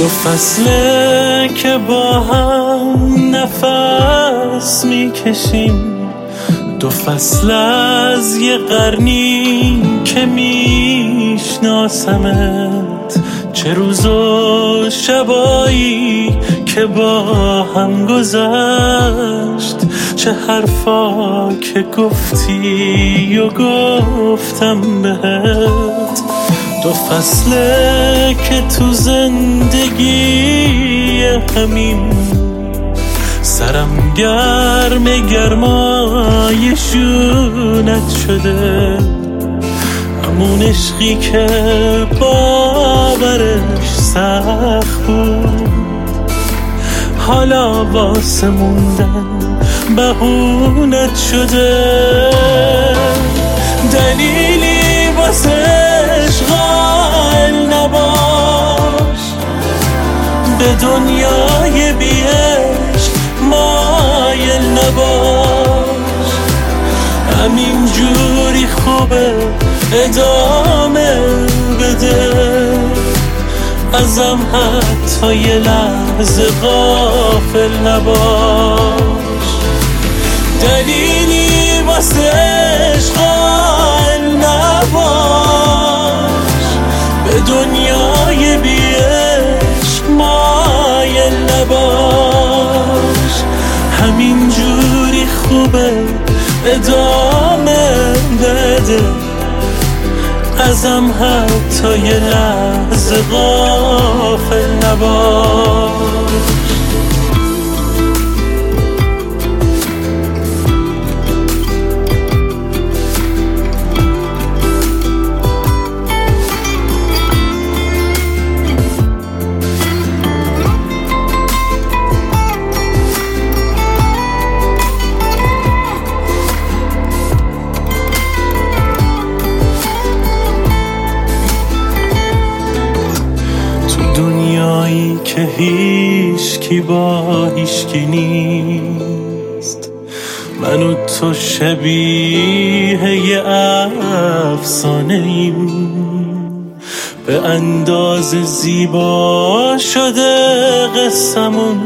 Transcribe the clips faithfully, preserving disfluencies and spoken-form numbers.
دو فصله که با هم نفس میکشیم، دو فصل از یه قرنی که میشناسمت، چه روز و شبایی که با هم گذشت، چه حرفا که گفتی و گفتم بهت. دو فصله که تو زندگی همین سرم گرم گرمای شونت شده، همون عشقی که باورش سخت بود حالا واسه موندن بهونت شده. دلیلی واسه عشق قائل نباش، به دنیای بی عشق مایل نباش، همین جوری خوبه ادامه بده، ازم حتی یه لحظه غافل نباش. دلیلی واسه عشق قائل نباش، به دنیای بی عشق مایل نباش، همین جوری خوبه ادامه بده، ازم حتی یه لحظه غافل نباش. دنیایی که هیچکی با هیچکی نیست، من و تو شبیه یه افسانه ایم، به اندازه زیبا شده قصمون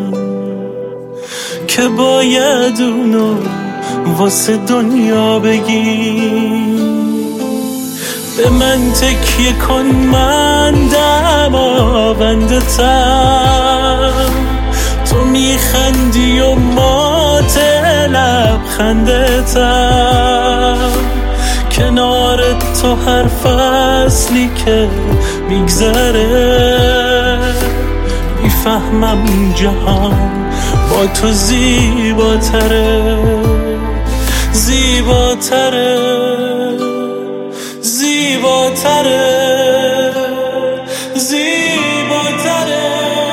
که باید اونو واسه دنیا بگیم. به من تکیه کن، من دماونده تم، تو میخندی و مات لبخنده تم، کنار تو هر فصلی که میگذره میفهمم جهان با تو زیباتره، زیباتره، زیباتره، زیباتره،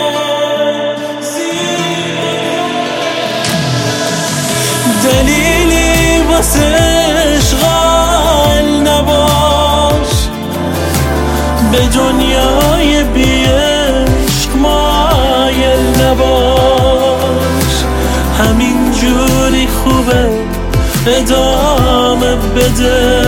دلیلی واسه عشق قائل نباش، به دنیای بی عشق مایل نباش، همین جوری خوبه ادامه بده،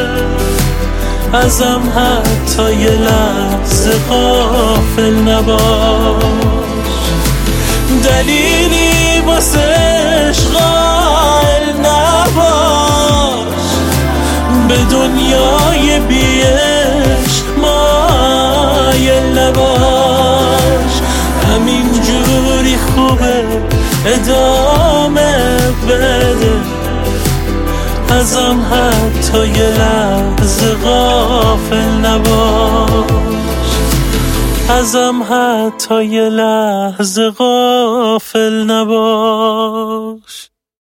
ازم حتی یه لحظه غافل نباش. دلیلی واسه عشق قائل نباش، به دنیای بی عشق مایل نباش، همین جوری خوبه ادامه بده، ازم حتی یه لحظه غافل نباش، ازم حتی یه لحظه غافل نباش.